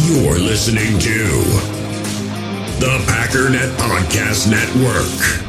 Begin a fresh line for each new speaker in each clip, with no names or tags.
You're listening to the Packernet Podcast Network.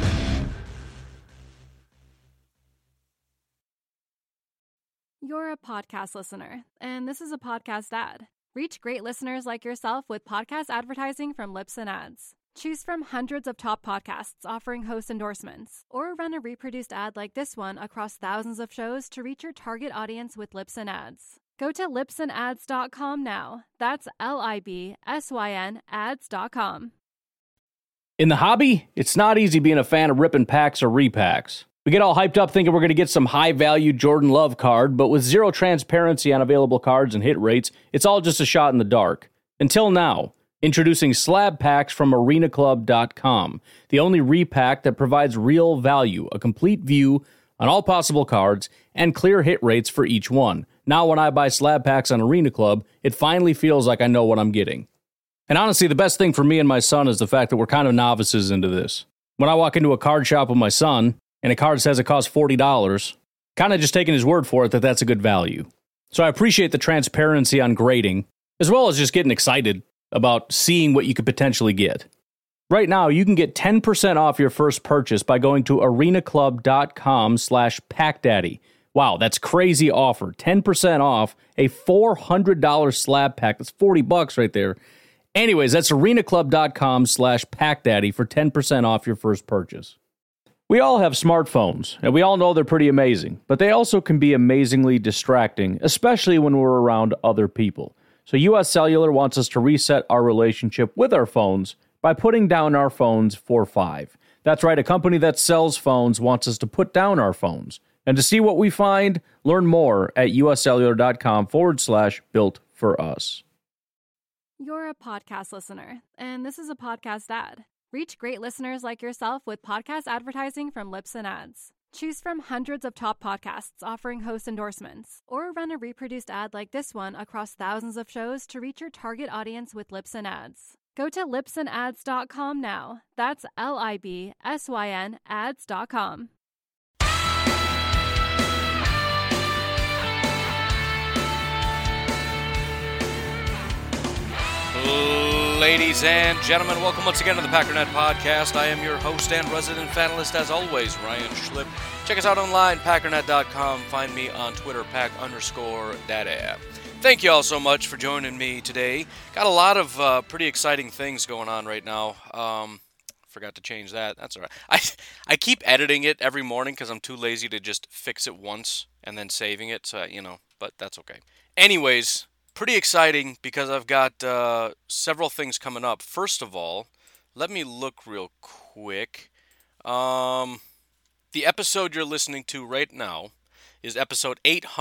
You're a podcast listener, and this is a podcast ad. Reach great listeners like yourself with podcast advertising from Libsyn Ads. Choose from hundreds of top podcasts offering host endorsements, or run a reproduced ad like this one across thousands of shows to reach your target audience with Libsyn Ads. Go to libsynads.com now. That's LIBSYN ads.com.
In the hobby, it's not easy being a fan of ripping packs or repacks. We get all hyped up thinking we're going to get some high-value Jordan Love card, but with zero transparency on available cards and hit rates, it's all just a shot in the dark. Until now, introducing slab packs from arenaclub.com, the only repack that provides real value, a complete view on all possible cards, and clear hit rates for each one. Now when I buy slab packs on Arena Club, it finally feels like I know what I'm getting. And honestly, the best thing for me and my son is the fact that we're kind of novices into this. When I walk into a card shop with my son, and a card says it costs $40, kind of just taking his word for it that that's a good value. So I appreciate the transparency on grading, as well as just getting excited about seeing what you could potentially get. Right now, you can get 10% off your first purchase by going to arenaclub.com/packdaddy. Wow, that's crazy offer. 10% off a $400 slab pack. That's $40 right there. Anyways, that's arenaclub.com/packdaddy for 10% off your first purchase. We all have smartphones, and we all know they're pretty amazing, but they also can be amazingly distracting, especially when we're around other people. So US Cellular wants us to reset our relationship with our phones by putting down our phones for $5. That's right, a company that sells phones wants us to put down our phones. And to see what we find, learn more at uscellular.com/built for us.
You're a podcast listener, and this is a podcast ad. Reach great listeners like yourself with podcast advertising from Libsyn Ads. Choose from hundreds of top podcasts offering host endorsements, or run a reproduced ad like this one across thousands of shows to reach your target audience with Libsyn Ads. Go to libsynads.com now. That's LIBSYN ads.com.
Ladies and gentlemen, welcome once again to the Packernet Podcast. I am your host and resident fanalist, as always, Ryan Schlip. Check us out online, packernet.com. Find me on Twitter, pack_daddy. Thank you all so much for joining me today. Got a lot of pretty exciting things going on right now. Forgot to change that. That's all right. I keep editing it every morning because I'm too lazy to just fix it once and then saving it, so but that's okay. Anyways, pretty exciting because I've got several things coming up. First of all, let me look real quick. The episode you're listening to right now is episode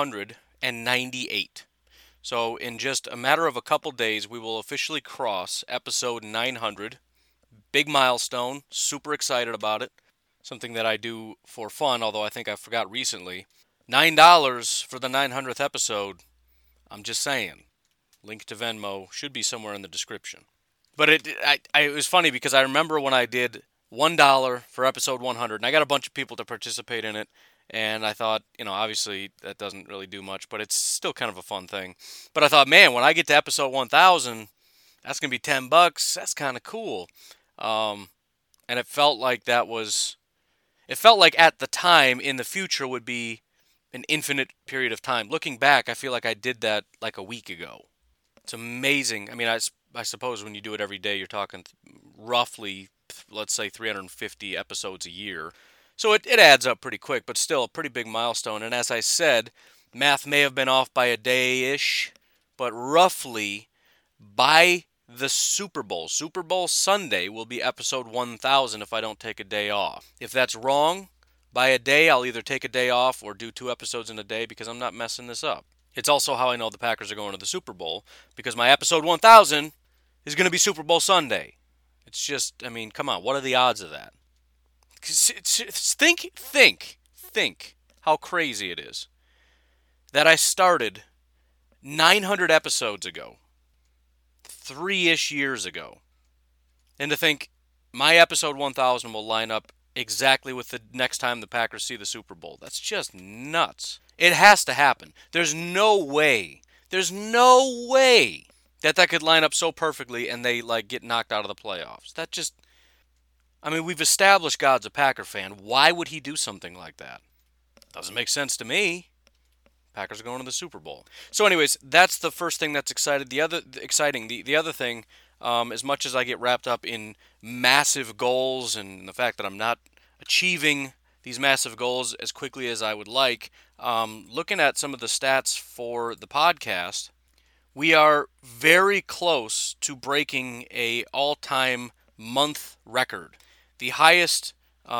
898. So in just a matter of a couple days, we will officially cross episode 900. Big milestone. Super excited about it. Something that I do for fun, although I think I forgot recently. $9 for the 900th episode. I'm just saying. Link to Venmo should be somewhere in the description. But it was funny because I remember when I did $1 for episode 100, and I got a bunch of people to participate in it, and I thought, obviously that doesn't really do much, but it's still kind of a fun thing. But I thought, man, when I get to episode 1000, that's going to be $10. That's kind of cool. And it felt like at the time in the future would be an infinite period of time. Looking back, I feel like I did that like a week ago. It's amazing. I mean, I suppose when you do it every day, you're talking roughly, let's say, 350 episodes a year. So it adds up pretty quick, but still a pretty big milestone. And as I said, math may have been off by a day-ish, but roughly by the Super Bowl Sunday will be episode 1000 if I don't take a day off. If that's wrong, by a day, I'll either take a day off or do 2 episodes in a day because I'm not messing this up. It's also how I know the Packers are going to the Super Bowl, because my episode 1000 is going to be Super Bowl Sunday. It's just, come on, what are the odds of that? Think how crazy it is that I started 900 episodes ago, 3-ish years ago, and to think my episode 1000 will line up exactly with the next time the Packers see the Super Bowl. That's just nuts. It has to happen. There's no way that could line up so perfectly and they get knocked out of the playoffs. We've established God's a Packer fan. Why would he do something like that? Doesn't make sense to me. Packers are going to the Super Bowl. So anyways, that's the first thing that's exciting. The other thing, as much as I get wrapped up in massive goals and the fact that I'm not achieving these massive goals as quickly as I would like, looking at some of the stats for the podcast, we are very close to breaking a all-time month record. The highest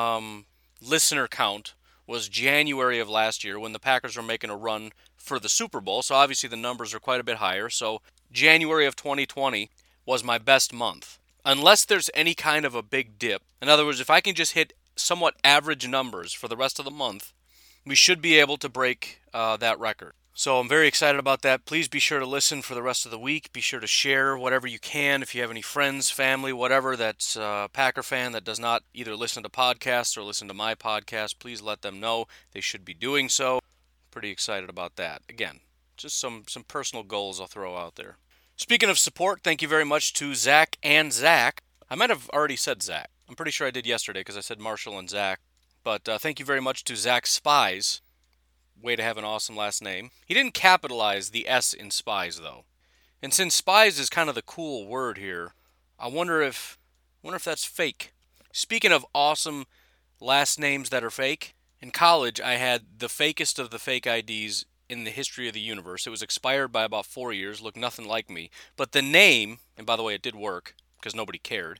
listener count was January of last year when the Packers were making a run for the Super Bowl. So obviously the numbers are quite a bit higher. So January of 2020 was my best month. Unless there's any kind of a big dip. In other words, if I can just hit somewhat average numbers for the rest of the month, we should be able to break that record. So I'm very excited about that. Please be sure to listen for the rest of the week. Be sure to share whatever you can. If you have any friends, family, whatever that's a Packer fan that does not either listen to podcasts or listen to my podcast, please let them know. They should be doing so. Pretty excited about that. Again, just some personal goals I'll throw out there. Speaking of support, thank you very much to Zach and Zach. I might have already said Zach. I'm pretty sure I did yesterday because I said Marshall and Zach. But thank you very much to Zach Spies. Way to have an awesome last name. He didn't capitalize the S in Spies, though. And since Spies is kind of the cool word here, I wonder if that's fake. Speaking of awesome last names that are fake, in college I had the fakest of the fake IDs in the history of the universe. It was expired by about 4 years, looked nothing like me. But the name, and by the way, it did work, because nobody cared.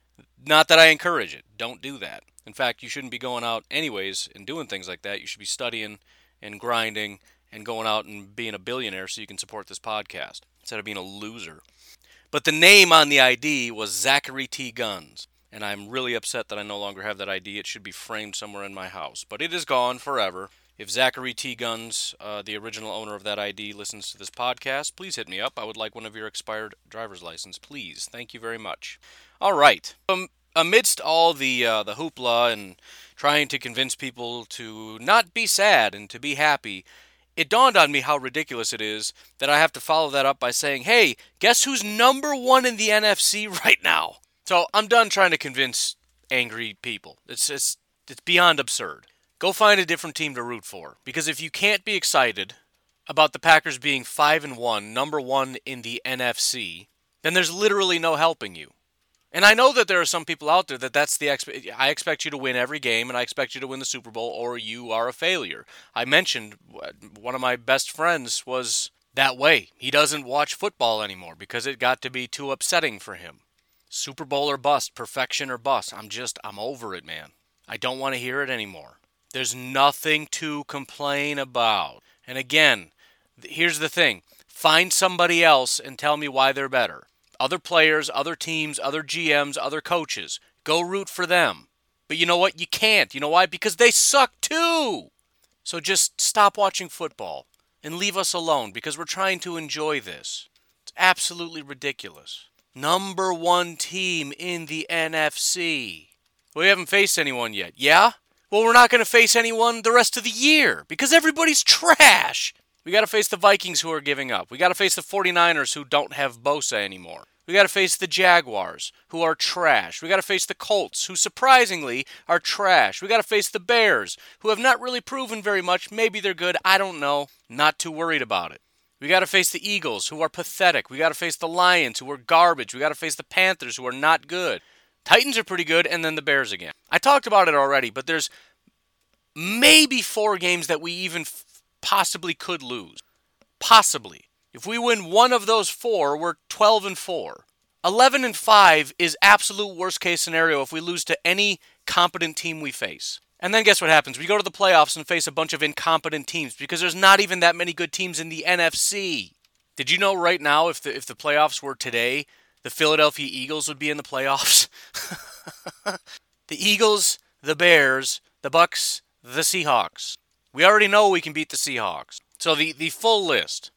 Not that I encourage it. Don't do that. In fact, you shouldn't be going out anyways and doing things like that. You should be studying and grinding and going out and being a billionaire so you can support this podcast instead of being a loser. But the name on the ID was Zachary T. Guns, and I'm really upset that I no longer have that ID. It should be framed somewhere in my house, but it is gone forever. If Zachary T. Guns, the original owner of that ID, listens to this podcast, please hit me up. I would like one of your expired driver's license, please. Thank you very much. All right. Amidst all the hoopla and trying to convince people to not be sad and to be happy, it dawned on me how ridiculous it is that I have to follow that up by saying, hey, guess who's number one in the NFC right now? So I'm done trying to convince angry people. It's beyond absurd. Go find a different team to root for. Because if you can't be excited about the Packers being 5-1, number one in the NFC, then there's literally no helping you. And I know that there are some people out there that's the I expect you to win every game, and I expect you to win the Super Bowl, or you are a failure. I mentioned one of my best friends was that way. He doesn't watch football anymore because it got to be too upsetting for him. Super Bowl or bust, perfection or bust. I'm over it, man. I don't want to hear it anymore. There's nothing to complain about. And again, here's the thing. Find somebody else and tell me why they're better. Other players, other teams, other GMs, other coaches. Go root for them. But you know what? You can't. You know why? Because they suck too. So just stop watching football and leave us alone because we're trying to enjoy this. It's absolutely ridiculous. Number one team in the NFC. We haven't faced anyone yet. Yeah? Well, we're not going to face anyone the rest of the year because everybody's trash. We got to face the Vikings who are giving up. We got to face the 49ers who don't have Bosa anymore. We got to face the Jaguars who are trash. We got to face the Colts who surprisingly are trash. We got to face the Bears who have not really proven very much. Maybe they're good. I don't know. Not too worried about it. We got to face the Eagles who are pathetic. We got to face the Lions who are garbage. We got to face the Panthers who are not good. Titans are pretty good, and then the Bears again. I talked about it already, but there's maybe 4 games that we even possibly could lose. Possibly. If we win one of those 4, we're 12-4. 11-5 is absolute worst case scenario if we lose to any competent team we face. And then guess what happens? We go to the playoffs and face a bunch of incompetent teams because there's not even that many good teams in the NFC. Did you know right now if the playoffs were today, the Philadelphia Eagles would be in the playoffs? The Eagles, the Bears, the Bucks, the Seahawks. We already know we can beat the Seahawks. So the full list,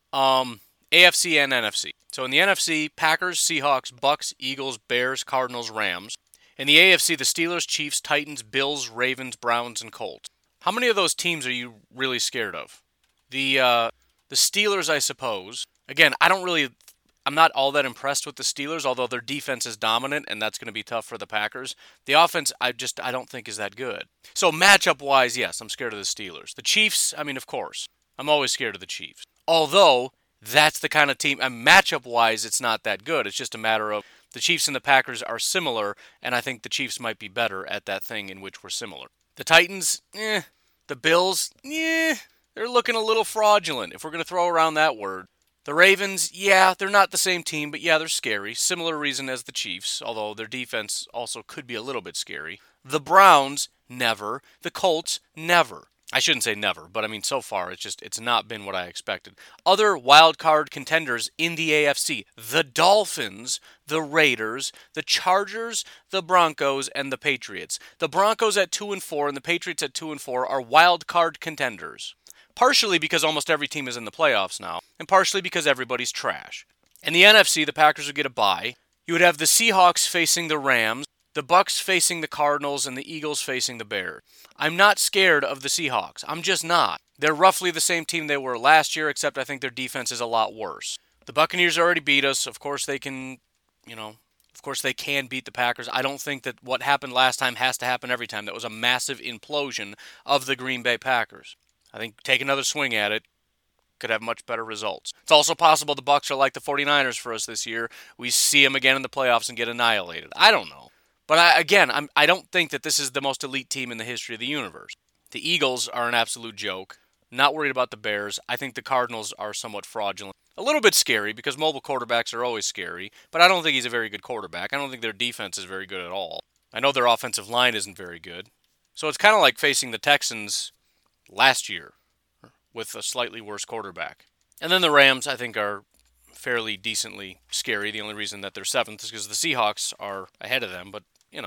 AFC and NFC. So in the NFC, Packers, Seahawks, Bucks, Eagles, Bears, Cardinals, Rams. In the AFC, the Steelers, Chiefs, Titans, Bills, Ravens, Browns, and Colts. How many of those teams are you really scared of? The Steelers, I suppose. Again, I'm I'm not all that impressed with the Steelers, although their defense is dominant, and that's going to be tough for the Packers. The offense, I don't think is that good. So matchup-wise, yes, I'm scared of the Steelers. The Chiefs, I mean, of course. I'm always scared of the Chiefs. Although, that's the kind of team, matchup-wise, it's not that good. It's just a matter of the Chiefs and the Packers are similar, and I think the Chiefs might be better at that thing in which we're similar. The Titans, The Bills, they're looking a little fraudulent, if we're going to throw around that word. The Ravens, they're not the same team, but they're scary. Similar reason as the Chiefs, although their defense also could be a little bit scary. The Browns, never. The Colts, never. I shouldn't say never, but I mean so far it's not been what I expected. Other wild card contenders in the AFC, the Dolphins, the Raiders, the Chargers, the Broncos, and the Patriots. The Broncos at 2-4 and the Patriots at 2-4 are wild card contenders. Partially because almost every team is in the playoffs now, and partially because everybody's trash. In the NFC, the Packers would get a bye. You would have the Seahawks facing the Rams, the Bucks facing the Cardinals, and the Eagles facing the Bears. I'm not scared of the Seahawks. I'm just not. They're roughly the same team they were last year, except I think their defense is a lot worse. The Buccaneers already beat us. Of course they can beat the Packers. I don't think that what happened last time has to happen every time. That was a massive implosion of the Green Bay Packers. I think take another swing at it, could have much better results. It's also possible the Bucs are like the 49ers for us this year. We see them again in the playoffs and get annihilated. I don't know. But I don't think that this is the most elite team in the history of the universe. The Eagles are an absolute joke. Not worried about the Bears. I think the Cardinals are somewhat fraudulent. A little bit scary because mobile quarterbacks are always scary, but I don't think he's a very good quarterback. I don't think their defense is very good at all. I know their offensive line isn't very good. So it's kind of like facing the Texans last year with a slightly worse quarterback. And then the Rams, I think, are fairly decently scary. The only reason that they're 7th is because the Seahawks are ahead of them. But,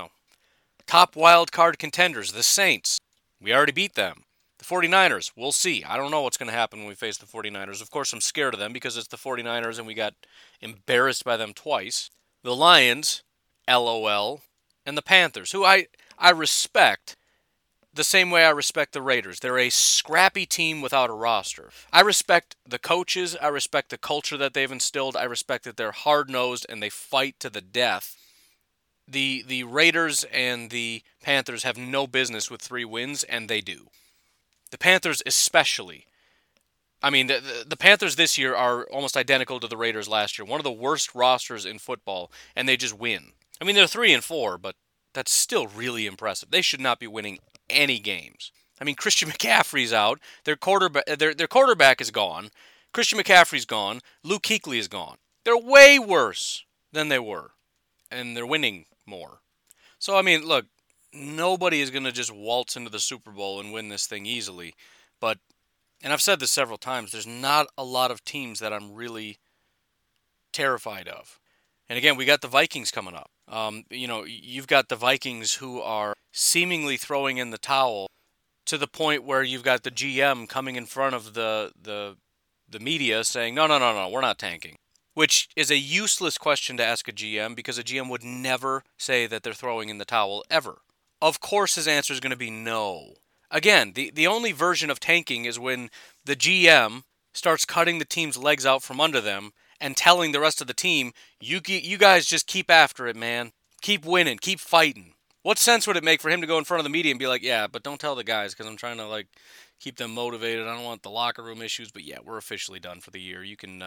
top wild card contenders, the Saints. We already beat them. The 49ers, we'll see. I don't know what's going to happen when we face the 49ers. Of course, I'm scared of them because it's the 49ers and we got embarrassed by them twice. The Lions, LOL, and the Panthers, who I respect the same way I respect the Raiders. They're a scrappy team without a roster. I respect the coaches. I respect the culture that they've instilled. I respect that they're hard-nosed and they fight to the death. The Raiders and the Panthers have no business with 3 wins, and they do. The Panthers especially. I mean, the Panthers this year are almost identical to the Raiders last year. One of the worst rosters in football, and they just win. I mean, they're 3-4, but that's still really impressive. They should not be winning any games. I mean, Christian McCaffrey's out. Their quarterback is gone. Christian McCaffrey's gone. Luke Kuechly is gone. They're way worse than they were, and they're winning more. So, I mean, look, nobody is going to just waltz into the Super Bowl and win this thing easily. But, and I've said this several times, there's not a lot of teams that I'm really terrified of. And again, we got the Vikings coming up. You've got the Vikings who are seemingly throwing in the towel to the point where you've got the GM coming in front of the media saying, no, we're not tanking. Which is a useless question to ask a GM because a GM would never say that they're throwing in the towel, ever. Of course his answer is going to be no. Again, the only version of tanking is when the GM starts cutting the team's legs out from under them and telling the rest of the team, you guys just keep after it, man. Keep winning. Keep fighting. What sense would it make for him to go in front of the media and be like, yeah, but don't tell the guys because I'm trying to keep them motivated. I don't want the locker room issues, but yeah, we're officially done for the year. You can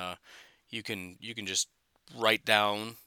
just write down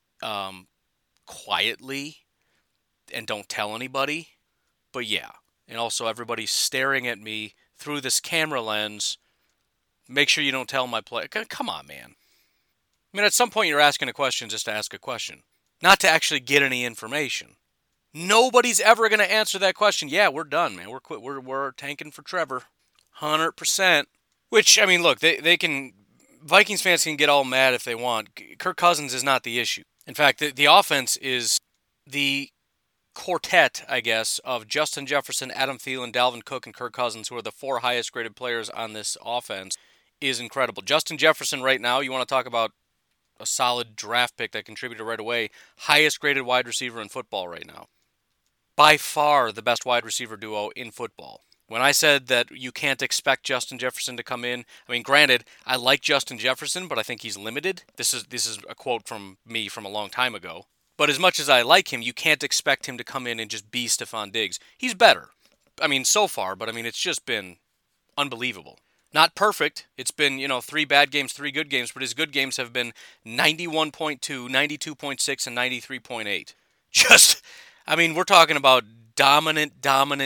quietly and don't tell anybody. But yeah, and also everybody's staring at me through this camera lens. Make sure you don't tell my play. Come on, man. I mean, at some point you're asking a question just to ask a question, not to actually get any information. Nobody's ever going to answer that question. Yeah, we're done, man. We're quit. We're tanking for Trevor, 100%. Which, I mean, look, they can. Vikings fans can get all mad if they want. Kirk Cousins is not the issue. In fact, the offense is the quartet, I guess, of Justin Jefferson, Adam Thielen, Dalvin Cook, and Kirk Cousins, who are the 4 highest graded players on this offense, is incredible. Justin Jefferson right now, you want to talk about a solid draft pick that contributed right away, highest graded wide receiver in football right now. By far the best wide receiver duo in football. When I said that you can't expect Justin Jefferson to come in, I mean, granted, I like Justin Jefferson, but I think he's limited. This is a quote from me from a long time ago. But as much as I like him, you can't expect him to come in and just be Stephon Diggs. He's better. I mean, so far, but I mean, it's just been unbelievable. Not perfect. It's been, 3 bad games, 3 good games, but his good games have been 91.2, 92.6, and 93.8. Just, I mean, we're talking about dominant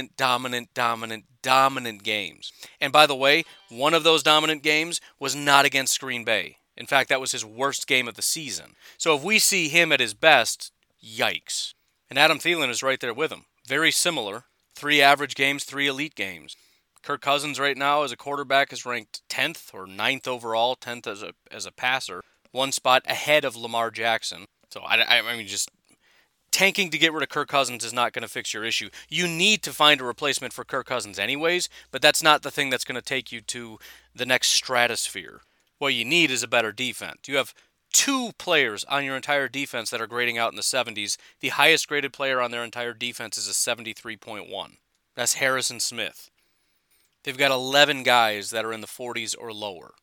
games. And by the way, one of those dominant games was not against Green Bay. In fact, that was his worst game of the season. So if we see him at his best, yikes. And Adam Thielen is right there with him. Very similar. 3 average games, 3 elite games. Kirk Cousins right now as a quarterback is ranked 10th or 9th overall, 10th as a passer. 1 spot ahead of Lamar Jackson. So, I mean, just tanking to get rid of Kirk Cousins is not going to fix your issue. You need to find a replacement for Kirk Cousins anyways, but that's not the thing that's going to take you to the next stratosphere. What you need is a better defense. You have 2 players on your entire defense that are grading out in the 70s. The highest graded player on their entire defense is a 73.1. That's Harrison Smith. They've got 11 guys that are in the 40s or lower.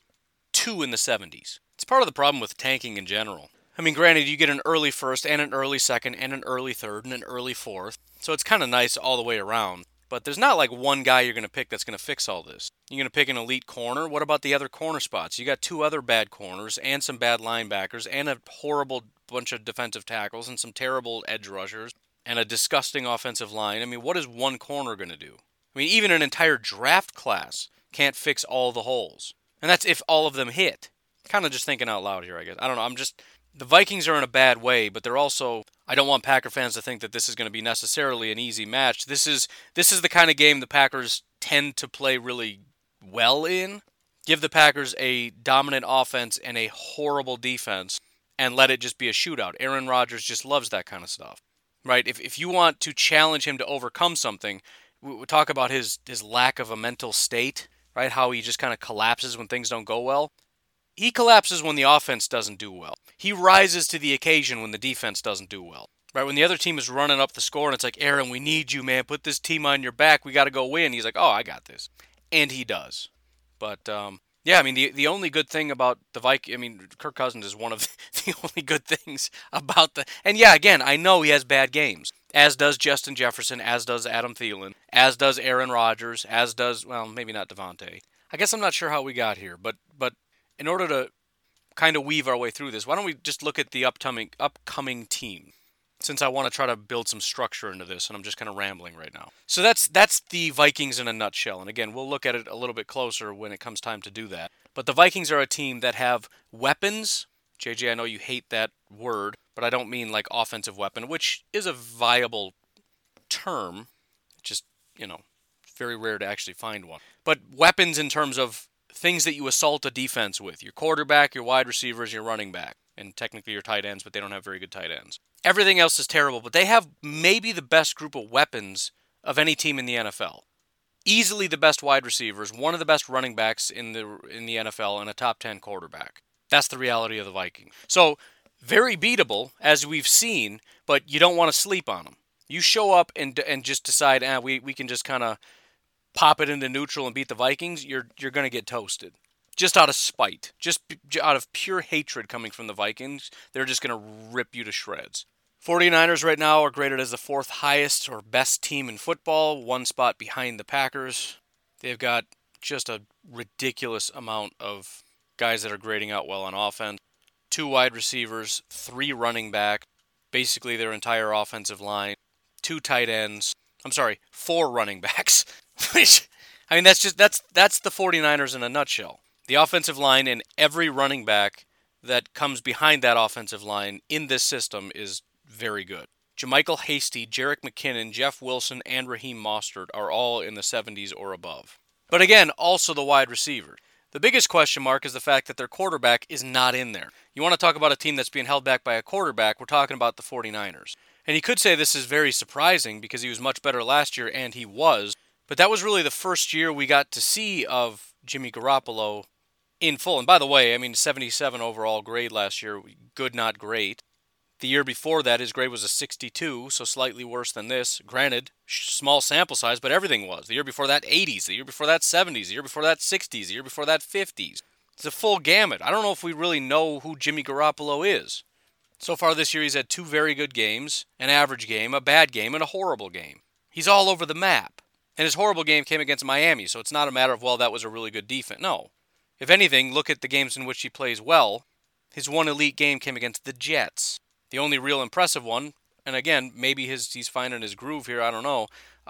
2 in the 70s. It's part of the problem with tanking in general. I mean, granted, you get an early first and an early second and an early third and an early fourth. So it's kind of nice all the way around. But there's not like one guy you're going to pick that's going to fix all this. You're going to pick an elite corner? What about the other corner spots? You got 2 other bad corners and some bad linebackers and a horrible bunch of defensive tackles and some terrible edge rushers and a disgusting offensive line. I mean, what is one corner going to do? I mean, even an entire draft class can't fix all the holes. And that's if all of them hit. Kind of just thinking out loud here, I guess. I don't know. The Vikings are in a bad way, but they're also, I don't want Packer fans to think that this is going to be necessarily an easy match. This is the kind of game the Packers tend to play really well in. Give the Packers a dominant offense and a horrible defense and let it just be a shootout. Aaron Rodgers just loves that kind of stuff, right? If you want to challenge him to overcome something, we talk about his lack of a mental state, right? How he just kind of collapses when things don't go well. He collapses when the offense doesn't do well. He rises to the occasion when the defense doesn't do well. Right, when the other team is running up the score and it's like, Aaron, we need you, man. Put this team on your back. We got to go win. He's like, oh, I got this. And he does. But, yeah, I mean, the only good thing about the Vikings, I mean, Kirk Cousins is one of the only good things about and yeah, again, I know he has bad games, as does Justin Jefferson, as does Adam Thielen, as does Aaron Rodgers, as does, well, maybe not Devontae. I guess I'm not sure how we got here, but in order to kind of weave our way through this, why don't we just look at the upcoming team? Since I want to try to build some structure into this, and I'm just kind of rambling right now. So that's the Vikings in a nutshell. And again, we'll look at it a little bit closer when it comes time to do that. But the Vikings are a team that have weapons. JJ, I know you hate that word, but I don't mean like offensive weapon, which is a viable term. Just, very rare to actually find one. But weapons in terms of things that you assault a defense with. Your quarterback, your wide receivers, your running back. And technically your tight ends, but they don't have very good tight ends. Everything else is terrible, but they have maybe the best group of weapons of any team in the NFL. Easily the best wide receivers, one of the best running backs in the NFL, and a top 10 quarterback. That's the reality of the Vikings. So, very beatable, as we've seen, but you don't want to sleep on them. You show up and just decide, we can just kind of pop it into neutral and beat the Vikings, you're going to get toasted. Just out of spite, just out of pure hatred coming from the Vikings, they're just going to rip you to shreds. 49ers right now are graded as the 4th highest or best team in football, 1 spot behind the Packers. They've got just a ridiculous amount of guys that are grading out well on offense. 2 wide receivers, 3 running back, basically their entire offensive line, 2 tight ends. 4 running backs. I mean, that's the 49ers in a nutshell. The offensive line and every running back that comes behind that offensive line in this system is very good. JaMychal Hasty, Jerick McKinnon, Jeff Wilson, and Raheem Mostert are all in the 70s or above. But again, also the wide receiver. The biggest question mark is the fact that their quarterback is not in there. You want to talk about a team that's being held back by a quarterback, we're talking about the 49ers. And you could say this is very surprising because he was much better last year, and he was. But that was really the first year we got to see of Jimmy Garoppolo in full. And by the way, I mean, 77 overall grade last year, good, not great. The year before that, his grade was a 62, so slightly worse than this. Granted, small sample size, but everything was. The year before that, 80s. The year before that, 70s. The year before that, 60s. The year before that, 50s. It's a full gamut. I don't know if we really know who Jimmy Garoppolo is. So far this year, he's had 2 very good games, an average game, a bad game, and a horrible game. He's all over the map. And his horrible game came against Miami, so it's not a matter of, well, that was a really good defense. No. If anything, look at the games in which he plays well. His one elite game came against the Jets. The only real impressive one, and again, maybe he's finding his groove here, I don't know,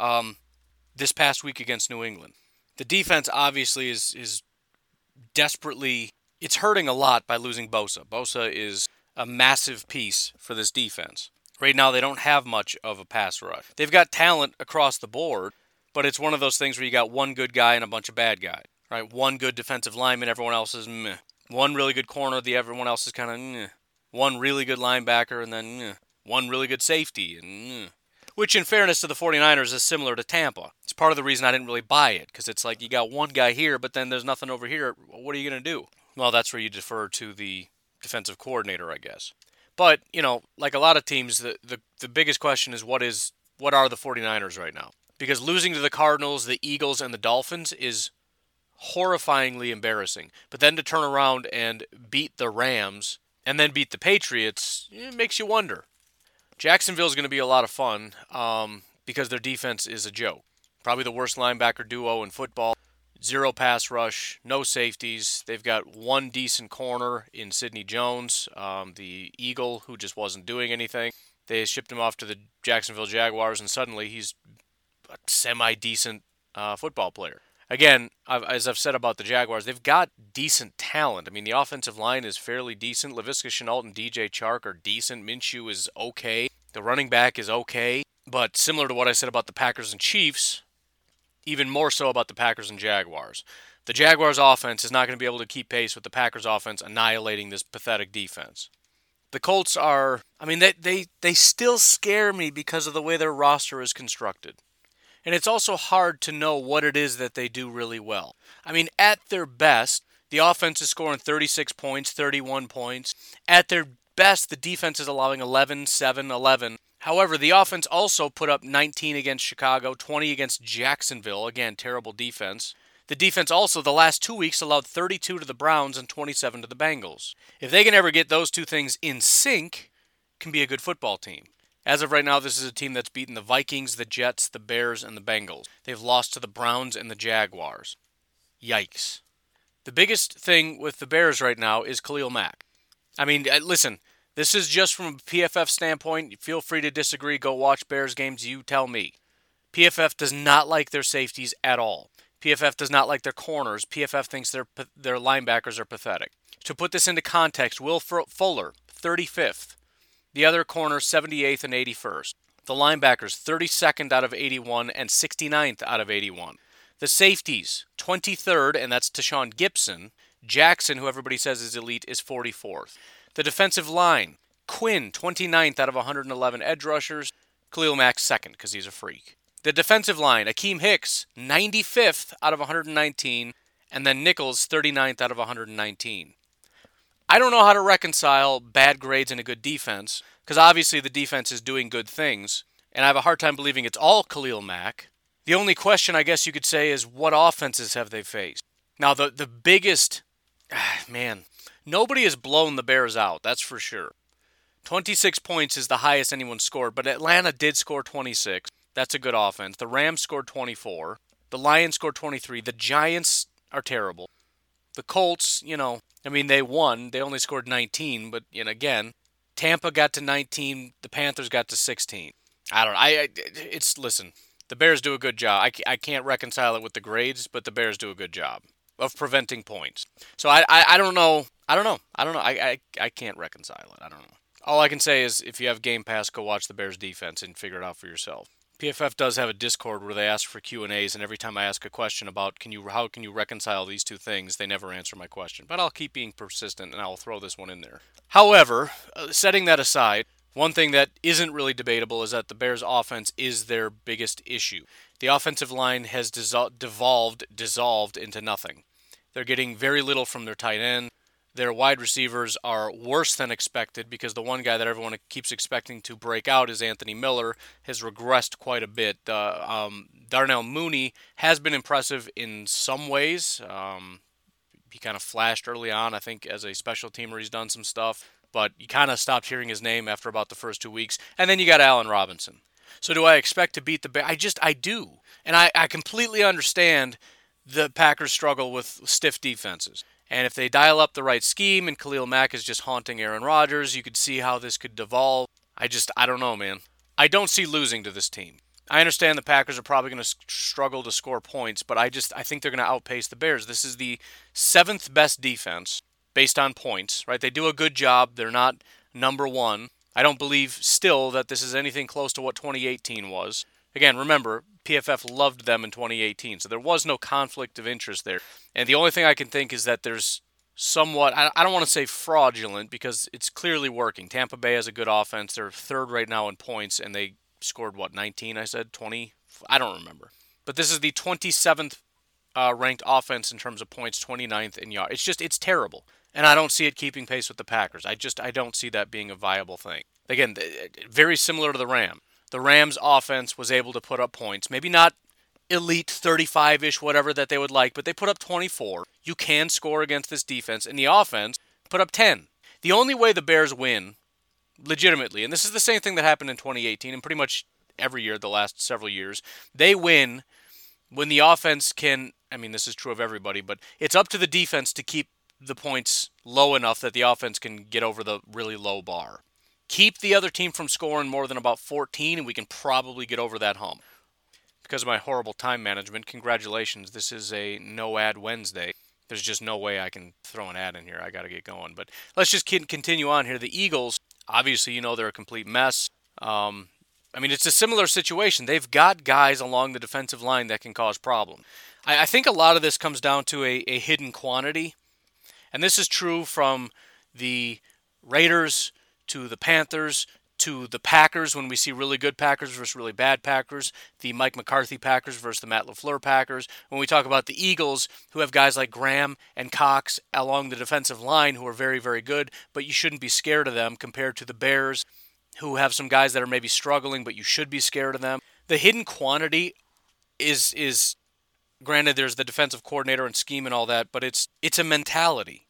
this past week against New England. The defense obviously is desperately, it's hurting a lot by losing Bosa. Bosa is a massive piece for this defense. Right now, they don't have much of a pass rush. They've got talent across the board, but it's one of those things where you got one good guy and a bunch of bad guys. Right? One good defensive lineman, everyone else is meh. One really good corner, everyone else is kind of meh. One really good linebacker, and then one really good safety. And which, in fairness to the 49ers, is similar to Tampa. It's part of the reason I didn't really buy it, because it's like you got one guy here, but then there's nothing over here. What are you going to do? Well, that's where you defer to the defensive coordinator, I guess. But, like a lot of teams, the biggest question is what are the 49ers right now? Because losing to the Cardinals, the Eagles, and the Dolphins is horrifyingly embarrassing. But then to turn around and beat the Rams and then beat the Patriots, it makes you wonder. Jacksonville's going to be a lot of fun because their defense is a joke. Probably the worst linebacker duo in football. 0 pass rush, no safeties. They've got one decent corner in Sidney Jones, the Eagle, who just wasn't doing anything. They shipped him off to the Jacksonville Jaguars, and suddenly he's a semi-decent football player. Again, as I've said about the Jaguars, they've got decent talent. I mean, the offensive line is fairly decent. Laviska Shenault and DJ Chark are decent. Minshew is okay. The running back is okay. But similar to what I said about the Packers and Chiefs, even more so about the Packers and Jaguars. The Jaguars' offense is not going to be able to keep pace with the Packers' offense annihilating this pathetic defense. The Colts are, they still scare me because of the way their roster is constructed. And it's also hard to know what it is that they do really well. At their best, the offense is scoring 36 points, 31 points. At their best, the defense is allowing 11, 7, 11. However, the offense also put up 19 against Chicago, 20 against Jacksonville. Again, terrible defense. The defense also, the last 2 weeks, allowed 32 to the Browns and 27 to the Bengals. If they can ever get those two things in sync, it can be a good football team. As of right now, this is a team that's beaten the Vikings, the Jets, the Bears, and the Bengals. They've lost to the Browns and the Jaguars. Yikes. The biggest thing with the Bears right now is Khalil Mack. Listen, this is just from a PFF standpoint. Feel free to disagree. Go watch Bears games. You tell me. PFF does not like their safeties at all. PFF does not like their corners. PFF thinks their linebackers are pathetic. To put this into context, Will Fuller, 35th. The other corners, 78th and 81st. The linebackers, 32nd out of 81 and 69th out of 81. The safeties, 23rd, and that's Tashawn Gibson. Jackson, who everybody says is elite, is 44th. The defensive line, Quinn, 29th out of 111 edge rushers. Khalil Mack, 2nd, because he's a freak. The defensive line, Akeem Hicks, 95th out of 119, and then Nichols, 39th out of 119. I don't know how to reconcile bad grades and a good defense, because obviously the defense is doing good things, and I have a hard time believing it's all Khalil Mack. The only question I guess you could say is what offenses have they faced? Now, the biggest, nobody has blown the Bears out, that's for sure. 26 points is the highest anyone scored, but Atlanta did score 26. That's a good offense. The Rams scored 24. The Lions scored 23. The Giants are terrible. The Colts, they won. They only scored 19, but, again, Tampa got to 19. The Panthers got to 16. Listen, the Bears do a good job. I can't reconcile it with the grades, but the Bears do a good job of preventing points. So I don't know. I can't reconcile it. I don't know. All I can say is if you have Game Pass, go watch the Bears defense and figure it out for yourself. PFF does have a Discord where they ask for Q&As, and every time I ask a question about how can you reconcile these two things, they never answer my question. But I'll keep being persistent, and I'll throw this one in there. However, setting that aside, one thing that isn't really debatable is that the Bears' offense is their biggest issue. The offensive line has dissolved into nothing. They're getting very little from their tight end. Their wide receivers are worse than expected because the one guy that everyone keeps expecting to break out is Anthony Miller, has regressed quite a bit. Darnell Mooney has been impressive in some ways. He kind of flashed early on, I think, as a special teamer. He's done some stuff, but you kind of stopped hearing his name after about the first 2 weeks. And then you got Allen Robinson. So do I expect to beat the Bears? I do. And I completely understand the Packers struggle with stiff defenses. And if they dial up the right scheme and Khalil Mack is just haunting Aaron Rodgers, you could see how this could devolve. I don't know, man. I don't see losing to this team. I understand the Packers are probably going to struggle to score points, but I think they're going to outpace the Bears. This is the 7th best defense based on points, right? They do a good job. They're not number one. I don't believe still that this is anything close to what 2018 was. Again, remember, PFF loved them in 2018, so there was no conflict of interest there. And the only thing I can think is that there's somewhat, I don't want to say fraudulent, because it's clearly working. Tampa Bay has a good offense. They're third right now in points, and they scored, 19, I said? 20? I don't remember. But this is the 27th ranked offense in terms of points, 29th in yards. It's terrible. And I don't see it keeping pace with the Packers. I don't see that being a viable thing. Again, very similar to the Rams. The Rams' offense was able to put up points. Maybe not elite 35-ish, whatever that they would like, but they put up 24. You can score against this defense. And the offense put up 10. The only way the Bears win, legitimately, and this is the same thing that happened in 2018 and pretty much every year the last several years, they win when the offense can, this is true of everybody, but it's up to the defense to keep the points low enough that the offense can get over the really low bar. Keep the other team from scoring more than about 14, and we can probably get over that hump. Because of my horrible time management, congratulations, this is a no-ad Wednesday. There's just no way I can throw an ad in here. I got to get going. But let's just continue on here. The Eagles, obviously, they're a complete mess. It's a similar situation. They've got guys along the defensive line that can cause problems. I think a lot of this comes down to a hidden quantity. And this is true from the Raiders to the Panthers to the Packers when we see really good Packers versus really bad Packers, the Mike McCarthy Packers versus the Matt LaFleur Packers. When we talk about the Eagles, who have guys like Graham and Cox along the defensive line who are very, very good, but you shouldn't be scared of them, compared to the Bears, who have some guys that are maybe struggling, but you should be scared of them. The hidden quantity is granted, there's the defensive coordinator and scheme and all that, but it's a mentality.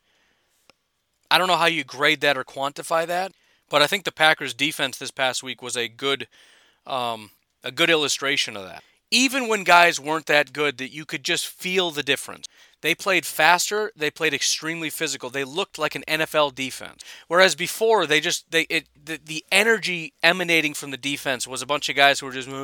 I don't know how you grade that or quantify that, but I think the Packers' defense this past week was a good illustration of that. Even when guys weren't that good, that you could just feel the difference. They played faster. They played extremely physical. They looked like an NFL defense. Whereas before, the energy emanating from the defense was a bunch of guys who were just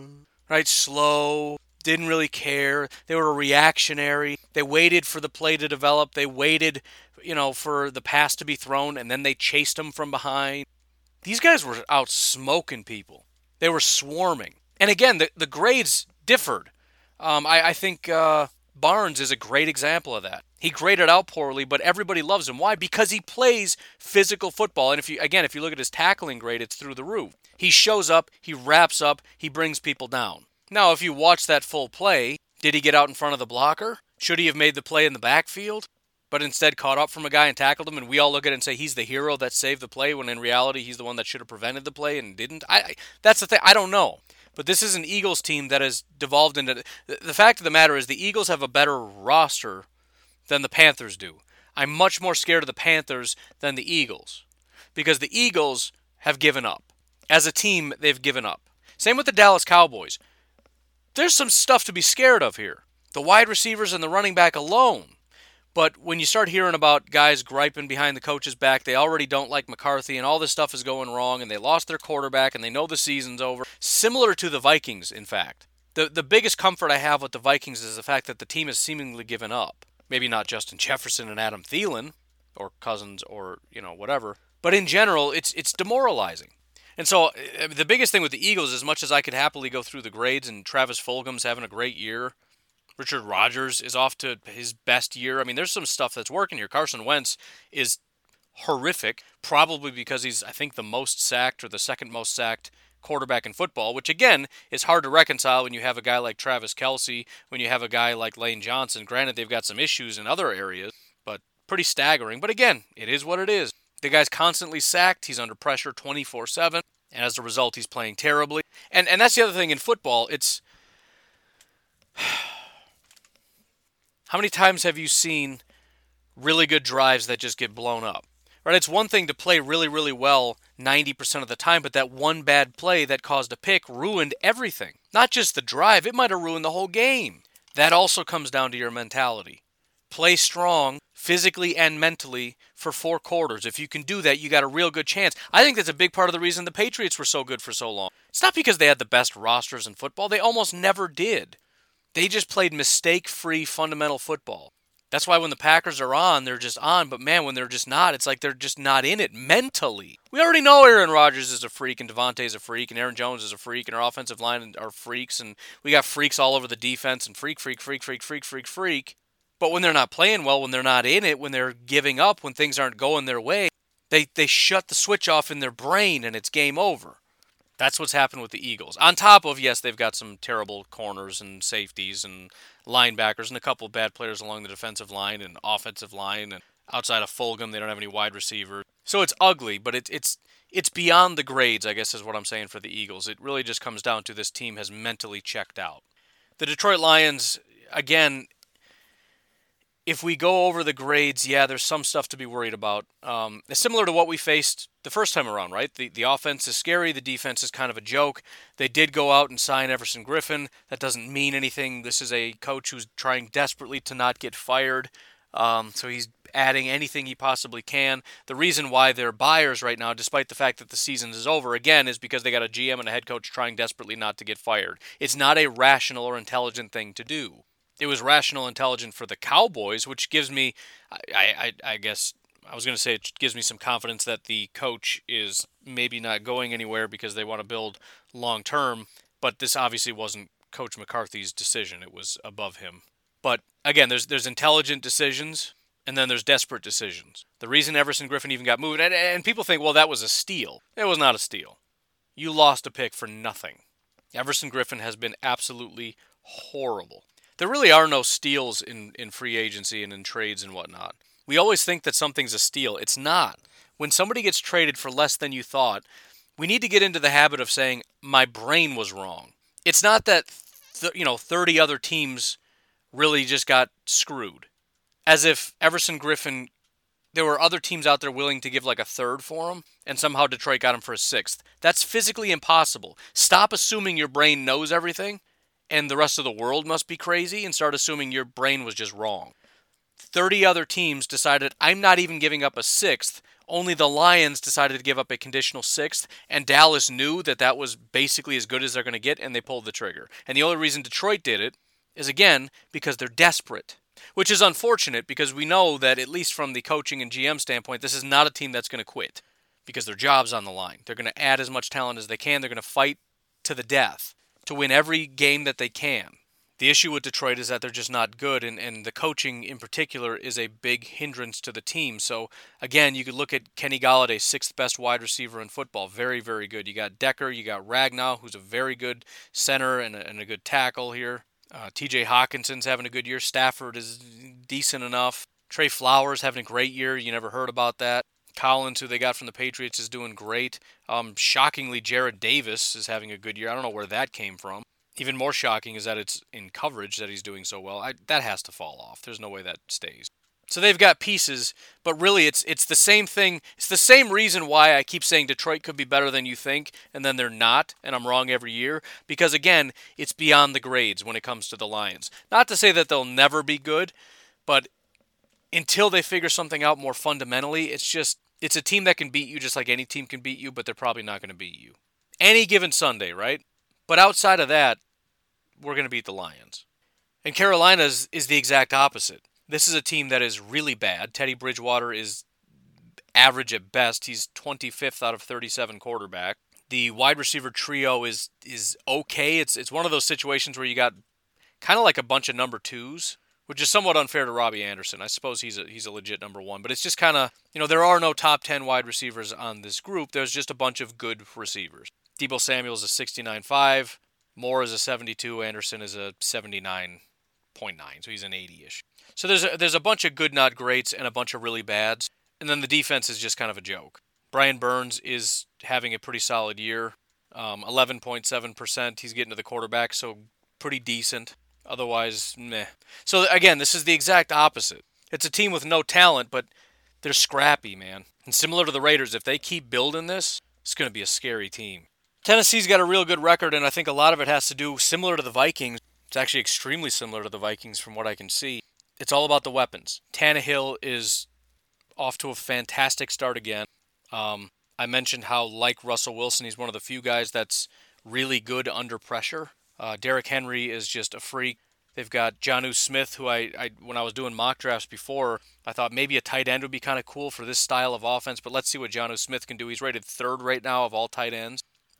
slow, didn't really care. They were reactionary. They waited for the play to develop. They waited, for the pass to be thrown, and then they chased them from behind. These guys were out smoking people. They were swarming. And again, the grades differed. I think Barnes is a great example of that. He graded out poorly, but everybody loves him. Why? Because he plays physical football. And if you look at his tackling grade, it's through the roof. He shows up, he wraps up, he brings people down. Now, if you watch that full play, did he get out in front of the blocker? Should he have made the play in the backfield, but instead caught up from a guy and tackled him, and we all look at it and say he's the hero that saved the play, when in reality he's the one that should have prevented the play and didn't? That's the thing. I don't know. But this is an Eagles team that has devolved into... The fact of the matter is the Eagles have a better roster than the Panthers do. I'm much more scared of the Panthers than the Eagles, because the Eagles have given up. As a team, they've given up. Same with the Dallas Cowboys. There's some stuff to be scared of here. The wide receivers and the running back alone. But when you start hearing about guys griping behind the coach's back, they already don't like McCarthy, and all this stuff is going wrong, and they lost their quarterback, and they know the season's over. Similar to the Vikings, in fact. The biggest comfort I have with the Vikings is the fact that the team has seemingly given up. Maybe not Justin Jefferson and Adam Thielen, or Cousins, or, whatever. But in general, it's demoralizing. And so the biggest thing with the Eagles, as much as I could happily go through the grades, and Travis Fulgham's having a great year, Richard Rodgers is off to his best year. There's some stuff that's working here. Carson Wentz is horrific, probably because he's, I think, the most sacked or the second most sacked quarterback in football, which, again, is hard to reconcile when you have a guy like Travis Kelce, when you have a guy like Lane Johnson. Granted, they've got some issues in other areas, but Pretty staggering. But again, it is what it is. The guy's constantly sacked. He's under pressure 24/7. And as a result, he's playing terribly. And that's the other thing in football. It's how many times have you seen really good drives that just get blown up? Right? It's one thing to play really, really well 90% of the time, but that one bad play that caused a pick ruined everything. Not just the drive, it might have ruined the whole game. That also comes down to your mentality. Play strong, physically and mentally, for 4 quarters. If you can do that, you got a real good chance. I think that's a big part of the reason the Patriots were so good for so long. It's not because they had the best rosters in football. They almost never did. They just played mistake-free fundamental football. That's why when the Packers are on, they're just on. But man, when they're just not, it's like they're just not in it mentally. We already know Aaron Rodgers is a freak, and Devontae's a freak, and Aaron Jones is a freak, and our offensive line are freaks, and we got freaks all over the defense, and freak. But when they're not playing well, when they're not in it, when they're giving up, when things aren't going their way, they shut the switch off in their brain, and it's game over. That's what's happened with the Eagles. On top of, yes, they've got some terrible corners and safeties and linebackers and a couple of bad players along the defensive line and offensive line. And outside of Fulgham, they don't have any wide receivers. So it's ugly, but it's beyond the grades, I guess is what I'm saying for the Eagles. It really just comes down to this team has mentally checked out. The Detroit Lions, again, if we go over the grades, yeah, there's some stuff to be worried about. It's similar to what we faced the first time around, right? The offense is scary. The defense is kind of a joke. They did go out and sign Everson Griffin. That doesn't mean anything. This is a coach who's trying desperately to not get fired. So he's adding anything he possibly can. The reason why they're buyers right now, despite the fact that the season is over, again, is because they got a GM and a head coach trying desperately not to get fired. It's not a rational or intelligent thing to do. It was rational, intelligent for the Cowboys, which gives me, I guess, I was going to say it gives me some confidence that the coach is maybe not going anywhere because they want to build long-term, but this obviously wasn't Coach McCarthy's decision. It was above him. But, again, there's intelligent decisions, and then there's desperate decisions. The reason Everson Griffin even got moved, and people think, well, that was a steal. It was not a steal. You lost a pick for nothing. Everson Griffin has been absolutely horrible. There really are no steals in free agency and in trades and whatnot. We always think that something's a steal. It's not. When somebody gets traded for less than you thought, we need to get into the habit of saying, my brain was wrong. It's not that 30 other teams really just got screwed. As if Everson Griffin, there were other teams out there willing to give like a third for him, and somehow Detroit got him for a sixth. That's physically impossible. Stop assuming your brain knows everything, and the rest of the world must be crazy, and start assuming your brain was just wrong. 30 other teams decided, I'm not even giving up a sixth. Only the Lions decided to give up a conditional sixth, and Dallas knew that that was basically as good as they're going to get, and they pulled the trigger. And the only reason Detroit did it is, again, because they're desperate. Which is unfortunate, because we know that, at least from the coaching and GM standpoint, this is not a team that's going to quit, because their job's on the line. They're going to add as much talent as they can. They're going to fight to the death to win every game that they can. The issue with Detroit is that they're just not good, and the coaching in particular is a big hindrance to the team. So, again, you could look at Kenny Golladay, 6th best wide receiver in football. Very, very good. You got Decker, you got Ragnow, who's a very good center and a good tackle here. TJ Hawkinson's having a good year. Stafford is decent enough. Trey Flowers having a great year. You never heard about that. Collins, who they got from the Patriots, is doing great. Shockingly, Jared Davis is having a good year. I don't know where that came from. Even more shocking is that it's in coverage that he's doing so well. That has to fall off. There's no way that stays. So they've got pieces, but really it's the same thing. It's the same reason why I keep saying Detroit could be better than you think, and then they're not, and I'm wrong every year. Because, again, it's beyond the grades when it comes to the Lions. Not to say that they'll never be good, but until they figure something out more fundamentally, it's a team that can beat you just like any team can beat you, but they're probably not going to beat you. Any given Sunday, right? But outside of that, we're going to beat the Lions. And Carolina is the exact opposite. This is a team that is really bad. Teddy Bridgewater is average at best. He's 25th out of 37 quarterback. The wide receiver trio is okay. It's one of those situations where you got kind of like a bunch of number twos, which is somewhat unfair to Robbie Anderson. I suppose he's a legit number one, but it's just kind of, there are no top 10 wide receivers on this group. There's just a bunch of good receivers. Deebo Samuel's a 69.5. Moore is a 72. Anderson is a 79.9, so he's an 80-ish. So there's a bunch of good, not greats, and a bunch of really bads. And then the defense is just kind of a joke. Brian Burns is having a pretty solid year. 11.7%. He's getting to the quarterback, so pretty decent. Otherwise, meh. So again, this is the exact opposite. It's a team with no talent, but they're scrappy, man. And similar to the Raiders, if they keep building this, it's going to be a scary team. Tennessee's got a real good record, and I think a lot of it has to do, similar to the Vikings. It's actually extremely similar to the Vikings from what I can see. It's all about the weapons. Tannehill is off to a fantastic start again. I mentioned how, like Russell Wilson, he's one of the few guys that's really good under pressure. Derrick Henry is just a freak. They've got Jonnu Smith, who I when I was doing mock drafts before, I thought maybe a tight end would be kind of cool for this style of offense, but let's see what Jonnu Smith can do. He's rated 3rd right now of all tight ends.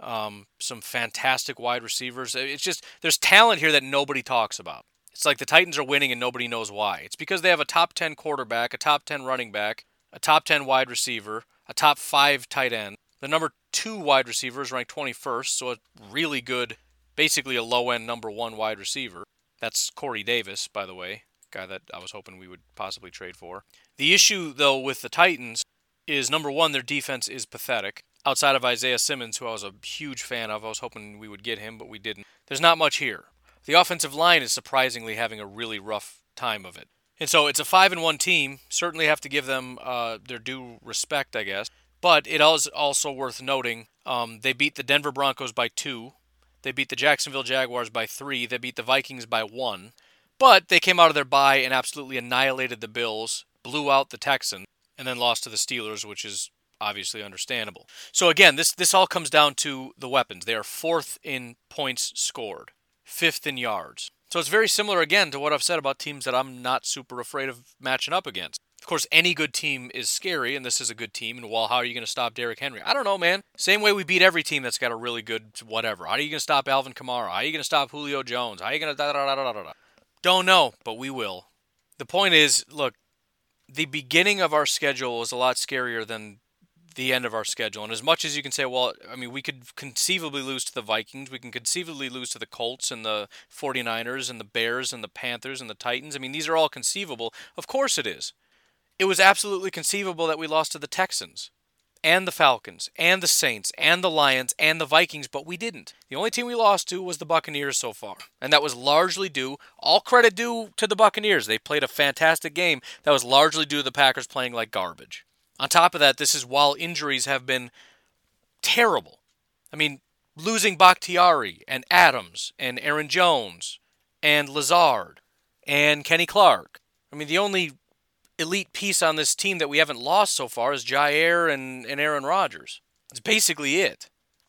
Some fantastic wide receivers. It's just, there's talent here that nobody talks about. It's like the Titans are winning and nobody knows why. It's because they have a top 10 quarterback, a top 10 running back, a top 10 wide receiver, a top 5 tight end. The number 2 wide receiver is ranked 21st, so a really good, basically a low-end number 1 wide receiver. That's Corey Davis, by the way, guy that I was hoping we would possibly trade for. The issue, though, with the Titans is, number 1, their defense is pathetic. Outside of Isaiah Simmons, who I was a huge fan of, I was hoping we would get him, but we didn't. There's not much here. The offensive line is surprisingly having a really rough time of it. And so it's a 5-1 team. Certainly have to give them their due respect, I guess. But it is also worth noting, they beat the Denver Broncos by 2. They beat the Jacksonville Jaguars by 3. They beat the Vikings by 1. But they came out of their bye and absolutely annihilated the Bills, blew out the Texans, and then lost to the Steelers, which is obviously understandable. So again, this all comes down to the weapons. They are 4th in points scored, 5th in yards. So it's very similar, again, to what I've said about teams that I'm not super afraid of matching up against. Of course, any good team is scary, and this is a good team. And, well, how are you going to stop Derrick Henry? I don't know, man. Same way we beat every team that's got a really good whatever. How are you going to stop Alvin Kamara? How are you going to stop Julio Jones? How are you going to da-da-da-da-da-da? Don't know, but we will. The point is, look, the beginning of our schedule was a lot scarier than the end of our schedule. And as much as you can say, well, I mean, we could conceivably lose to the Vikings. We can conceivably lose to the Colts and the 49ers and the Bears and the Panthers and the Titans. I mean, these are all conceivable. Of course it is. It was absolutely conceivable that we lost to the Texans and the Falcons and the Saints and the Lions and the Vikings, but we didn't. The only team we lost to was the Buccaneers so far. And that was largely due, all credit due to the Buccaneers. They played a fantastic game. That was largely due to the Packers playing like garbage. On top of that, this is while injuries have been terrible. I mean, losing Bakhtiari and Adams and Aaron Jones and Lazard and Kenny Clark. I mean, the only elite piece on this team that we haven't lost so far is Jair and Aaron Rodgers. That's basically it.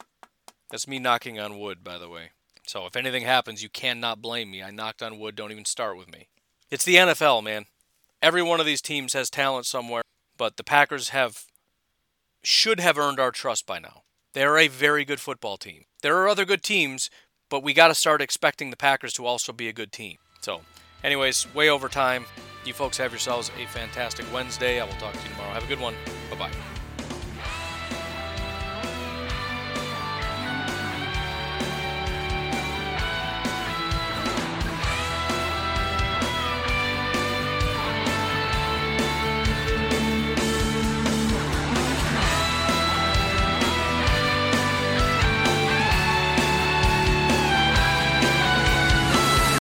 That's me knocking on wood, by the way. So if anything happens, you cannot blame me. I knocked on wood. Don't even start with me. It's the NFL, man. Every one of these teams has talent somewhere. But the Packers should have earned our trust by now. They are a very good football team. There are other good teams, but we got to start expecting the Packers to also be a good team. So, anyways, way over time. You folks have yourselves a fantastic Wednesday. I will talk to you tomorrow. Have a good one. Bye-bye.